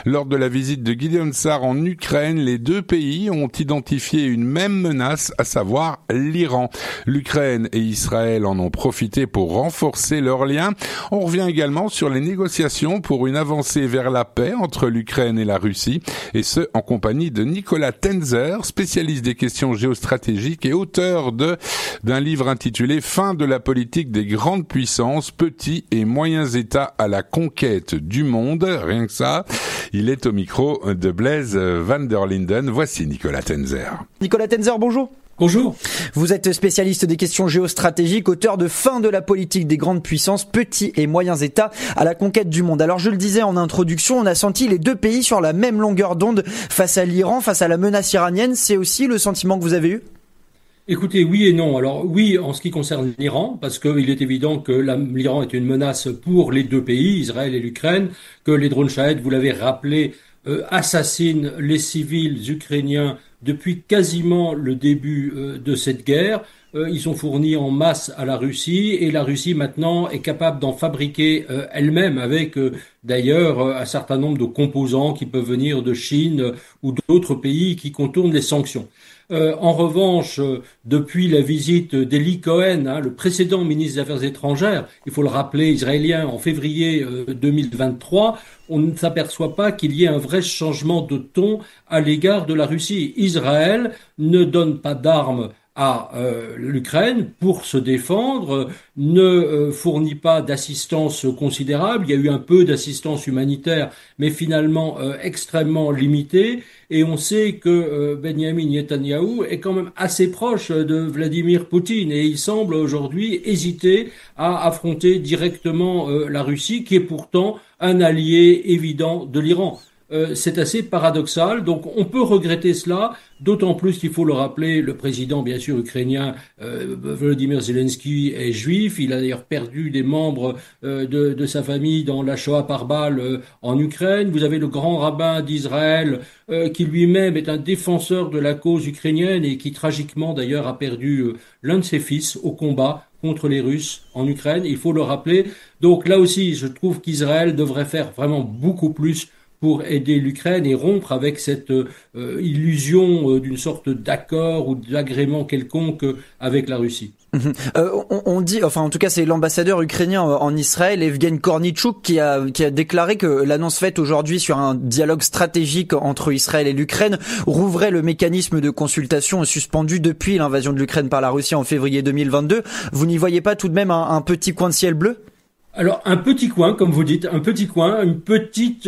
Lors de la visite de Gideon Sar en Ukraine, les deux pays ont identifié une même menace, à savoir l'Iran. L'Ukraine et Israël en ont profité pour renforcer leurs liens. On revient également sur les négociations pour une avancée vers la paix entre l'Ukraine et la Russie, et ce, en compagnie de Nicolas Tenzer, spécialiste des questions géostratégiques et auteur d'un livre intitulé « Fin de la politique des grandes puissances, petits et moyens États à la conquête du monde ». Rien que ça. Il est au micro de Blaise Van der Linden. Voici Nicolas Tenzer. Nicolas Tenzer, bonjour. Bonjour. Vous êtes spécialiste des questions géostratégiques, auteur de Fin de la politique des grandes puissances, petits et moyens États à la conquête du monde. Alors je le disais en introduction, on a senti les deux pays sur la même longueur d'onde face à l'Iran, face à la menace iranienne. C'est aussi le sentiment que vous avez eu ? Écoutez, oui et non. Alors oui, en ce qui concerne l'Iran, parce qu'il est évident que l'Iran est une menace pour les deux pays, Israël et l'Ukraine, que les drones Shahed, vous l'avez rappelé, assassinent les civils ukrainiens depuis quasiment le début de cette guerre. Ils sont fournis en masse à la Russie et la Russie maintenant est capable d'en fabriquer elle-même avec d'ailleurs un certain nombre de composants qui peuvent venir de Chine ou d'autres pays qui contournent les sanctions. En revanche, depuis la visite d'Eli Cohen, le précédent ministre des Affaires étrangères, il faut le rappeler, israélien, en février 2023, on ne s'aperçoit pas qu'il y ait un vrai changement de ton à l'égard de la Russie. Israël ne donne pas d'armes à l'Ukraine pour se défendre, ne fournit pas d'assistance considérable. Il y a eu un peu d'assistance humanitaire, mais finalement extrêmement limitée. Et on sait que Benyamin Netanyahou est quand même assez proche de Vladimir Poutine et il semble aujourd'hui hésiter à affronter directement la Russie, qui est pourtant un allié évident de l'Iran. C'est assez paradoxal, donc on peut regretter cela, d'autant plus qu'il faut le rappeler, le président bien sûr ukrainien Volodymyr Zelensky est juif, il a d'ailleurs perdu des membres de sa famille dans la Shoah par balle en Ukraine. Vous avez le grand rabbin d'Israël qui lui-même est un défenseur de la cause ukrainienne et qui tragiquement d'ailleurs a perdu l'un de ses fils au combat contre les Russes en Ukraine, il faut le rappeler. Donc là aussi, je trouve qu'Israël devrait faire vraiment beaucoup plus pour aider l'Ukraine et rompre avec cette illusion d'une sorte d'accord ou d'agrément quelconque avec la Russie. On dit, enfin en tout cas c'est l'ambassadeur ukrainien en Israël, Evgen Kornichuk, qui a déclaré que l'annonce faite aujourd'hui sur un dialogue stratégique entre Israël et l'Ukraine rouvrait le mécanisme de consultation suspendu depuis l'invasion de l'Ukraine par la Russie en février 2022. Vous n'y voyez pas tout de même un petit coin de ciel bleu ? Alors un petit coin, comme vous dites, un petit coin, une petite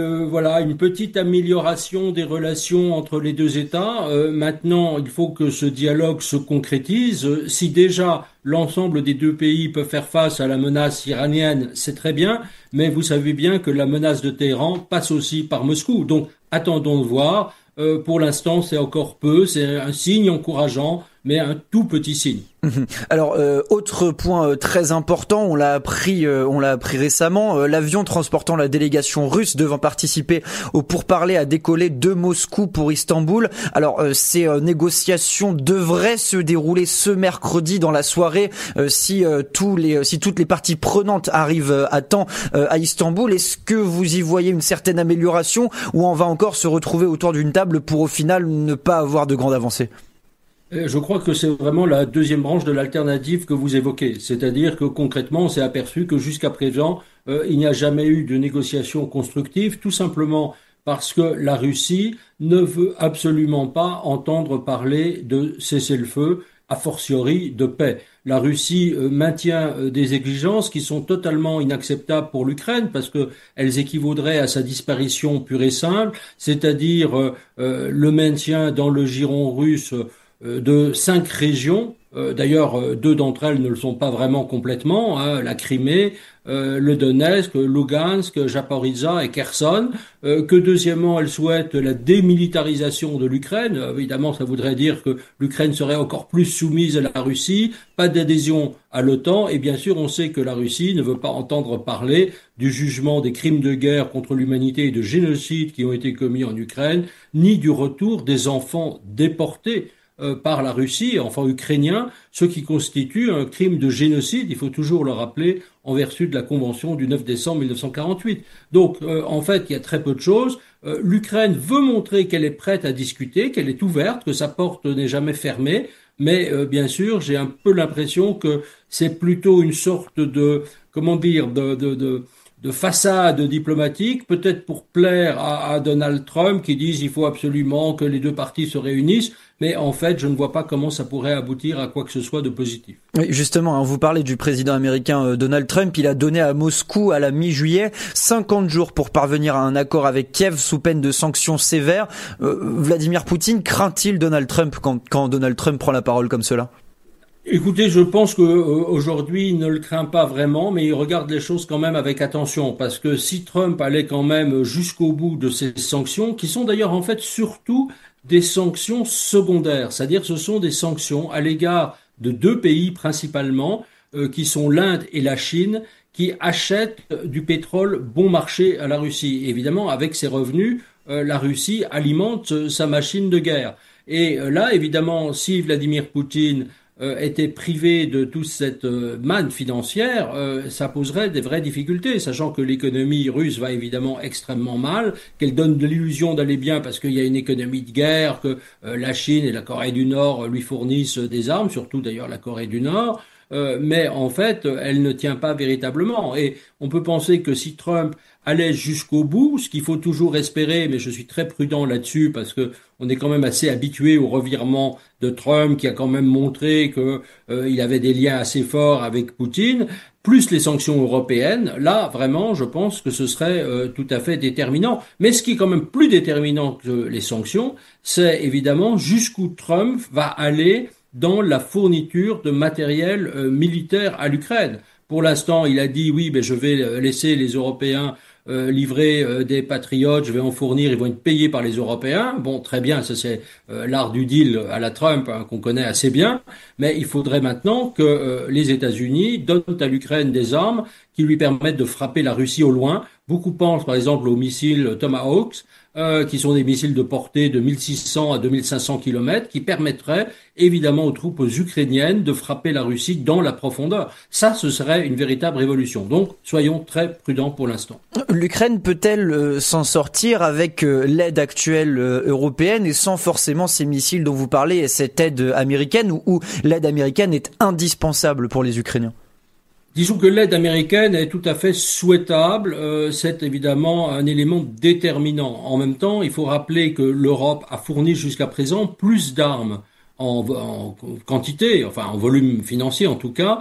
amélioration des relations entre les deux États. Maintenant, il faut que ce dialogue se concrétise. Si déjà l'ensemble des deux pays peuvent faire face à la menace iranienne, c'est très bien, mais vous savez bien que la menace de Téhéran passe aussi par Moscou. Donc attendons de voir. Pour l'instant, c'est encore peu, c'est un signe encourageant, mais un tout petit signe. Alors, autre point très important, on l'a appris récemment, l'avion transportant la délégation russe devant participer au pourparlers a décollé de Moscou pour Istanbul. Alors, ces négociations devraient se dérouler ce mercredi dans la soirée si toutes les parties prenantes arrivent à temps à Istanbul. Est-ce que vous y voyez une certaine amélioration ou on va encore se retrouver autour d'une table pour au final ne pas avoir de grande avancée ? Je crois que c'est vraiment la deuxième branche de l'alternative que vous évoquez. C'est-à-dire que concrètement, on s'est aperçu que jusqu'à présent, il n'y a jamais eu de négociation constructive, tout simplement parce que la Russie ne veut absolument pas entendre parler de cessez-le-feu, a fortiori de paix. La Russie maintient des exigences qui sont totalement inacceptables pour l'Ukraine parce que elles équivaudraient à sa disparition pure et simple, c'est-à-dire le maintien dans le giron russe de 5 régions. D'ailleurs, 2 d'entre elles ne le sont pas vraiment complètement, la Crimée, le Donetsk, Lugansk, Zaporijia et Kherson, que deuxièmement, elle souhaite la démilitarisation de l'Ukraine. Évidemment, ça voudrait dire que l'Ukraine serait encore plus soumise à la Russie, pas d'adhésion à l'OTAN, et bien sûr, on sait que la Russie ne veut pas entendre parler du jugement des crimes de guerre contre l'humanité et de génocide qui ont été commis en Ukraine, ni du retour des enfants déportés par la Russie, enfin ukrainien, ce qui constitue un crime de génocide, il faut toujours le rappeler, en vertu de la Convention du 9 décembre 1948. Donc, en fait, il y a très peu de choses. L'Ukraine veut montrer qu'elle est prête à discuter, qu'elle est ouverte, que sa porte n'est jamais fermée, mais bien sûr, j'ai un peu l'impression que c'est plutôt une sorte de, comment dire, de façade diplomatique, peut-être pour plaire à Donald Trump, qui disent il faut absolument que les deux parties se réunissent, mais en fait, je ne vois pas comment ça pourrait aboutir à quoi que ce soit de positif. Oui, justement, vous parlez du président américain Donald Trump, il a donné à Moscou à la mi-juillet 50 jours pour parvenir à un accord avec Kiev sous peine de sanctions sévères. Vladimir Poutine craint-il Donald Trump quand Donald Trump prend la parole comme cela ? Écoutez, je pense que aujourd'hui, il ne le craint pas vraiment, mais il regarde les choses quand même avec attention, parce que si Trump allait quand même jusqu'au bout de ces sanctions, qui sont d'ailleurs en fait surtout des sanctions secondaires, c'est-à-dire ce sont des sanctions à l'égard de deux pays principalement, qui sont l'Inde et la Chine, qui achètent du pétrole bon marché à la Russie. Et évidemment, avec ces revenus, la Russie alimente sa machine de guerre. Et là, évidemment, si Vladimir Poutine était privé de toute cette manne financière, ça poserait des vraies difficultés, sachant que l'économie russe va évidemment extrêmement mal, qu'elle donne de l'illusion d'aller bien parce qu'il y a une économie de guerre, que la Chine et la Corée du Nord lui fournissent des armes, surtout d'ailleurs la Corée du Nord, mais en fait, elle ne tient pas véritablement. Et on peut penser que si Trump allait jusqu'au bout, ce qu'il faut toujours espérer, mais je suis très prudent là-dessus parce que on est quand même assez habitué au revirement de Trump qui a quand même montré que il avait des liens assez forts avec Poutine, plus les sanctions européennes. Là, vraiment, je pense que ce serait tout à fait déterminant. Mais ce qui est quand même plus déterminant que les sanctions, c'est évidemment jusqu'où Trump va aller dans la fourniture de matériel militaire à l'Ukraine. Pour l'instant, il a dit oui, mais je vais laisser les Européens livrer des patriotes, je vais en fournir, ils vont être payés par les Européens. Bon, très bien, ça c'est l'art du deal à la Trump, hein, qu'on connaît assez bien, mais il faudrait maintenant que les États-Unis donnent à l'Ukraine des armes qui lui permettent de frapper la Russie au loin. Beaucoup pensent par exemple aux missiles Tomahawk, qui sont des missiles de portée de 1600 à 2500 km, qui permettraient évidemment aux troupes ukrainiennes de frapper la Russie dans la profondeur. Ça, ce serait une véritable révolution. Donc, soyons très prudents pour l'instant. L'Ukraine peut-elle s'en sortir avec l'aide actuelle européenne et sans forcément ces missiles dont vous parlez et cette aide américaine, ou l'aide américaine est indispensable pour les Ukrainiens ? Disons que l'aide américaine est tout à fait souhaitable, c'est évidemment un élément déterminant. En même temps, il faut rappeler que l'Europe a fourni jusqu'à présent plus d'armes en quantité, enfin en volume financier en tout cas,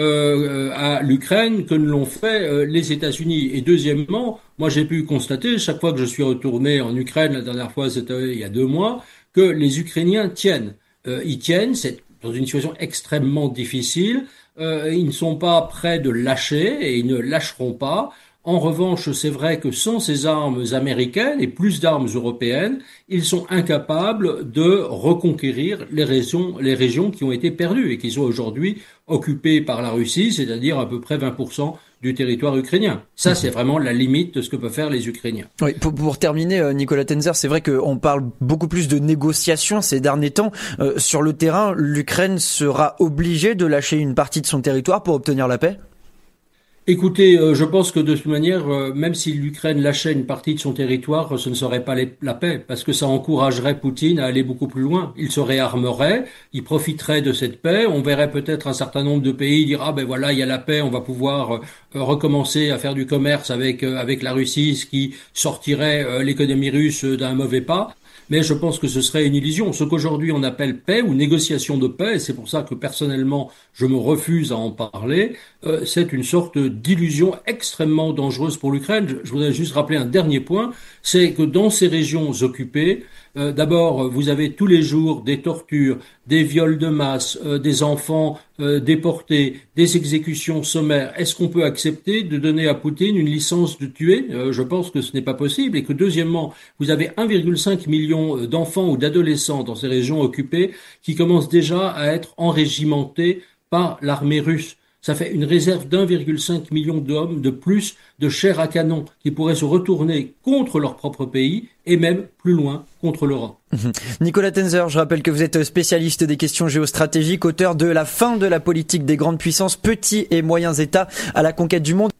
à l'Ukraine que ne l'ont fait les États-Unis. Et deuxièmement, moi j'ai pu constater, chaque fois que je suis retourné en Ukraine, la dernière fois c'était il y a 2 mois, que les Ukrainiens tiennent. Ils tiennent, c'est dans une situation extrêmement difficile. Ils ne sont pas prêts de lâcher et ils ne lâcheront pas. En revanche, c'est vrai que sans ces armes américaines et plus d'armes européennes, ils sont incapables de reconquérir les régions qui ont été perdues et qui sont aujourd'hui occupées par la Russie, c'est-à-dire à peu près 20% du territoire ukrainien. Ça, c'est vraiment la limite de ce que peuvent faire les Ukrainiens. Oui, pour terminer, Nicolas Tenzer, c'est vrai qu'on parle beaucoup plus de négociations ces derniers temps. Sur le terrain, l'Ukraine sera obligée de lâcher une partie de son territoire pour obtenir la paix ? Écoutez, je pense que de toute manière, même si l'Ukraine lâchait une partie de son territoire, ce ne serait pas la paix, parce que ça encouragerait Poutine à aller beaucoup plus loin. Il se réarmerait, il profiterait de cette paix, on verrait peut-être un certain nombre de pays dire « Ah ben voilà, il y a la paix, on va pouvoir recommencer à faire du commerce avec la Russie, ce qui sortirait l'économie russe d'un mauvais pas ». Mais je pense que ce serait une illusion. Ce qu'aujourd'hui on appelle paix ou négociation de paix, et c'est pour ça que personnellement je me refuse à en parler, c'est une sorte d'illusion extrêmement dangereuse pour l'Ukraine. Je voudrais juste rappeler un dernier point, c'est que dans ces régions occupées, d'abord vous avez tous les jours des tortures, des viols de masse, des enfants déportés, des exécutions sommaires. Est-ce qu'on peut accepter de donner à Poutine une licence de tuer ? Je pense que ce n'est pas possible et que deuxièmement, vous avez 1,5 million d'enfants ou d'adolescents dans ces régions occupées qui commencent déjà à être enrégimentés par l'armée russe. ça fait une réserve d'1,5 million d'hommes de plus de chair à canon qui pourraient se retourner contre leur propre pays et même plus loin contre l'Europe. Nicolas Tenzer, je rappelle que vous êtes spécialiste des questions géostratégiques, auteur de La fin de la politique des grandes puissances, petits et moyens États à la conquête du monde.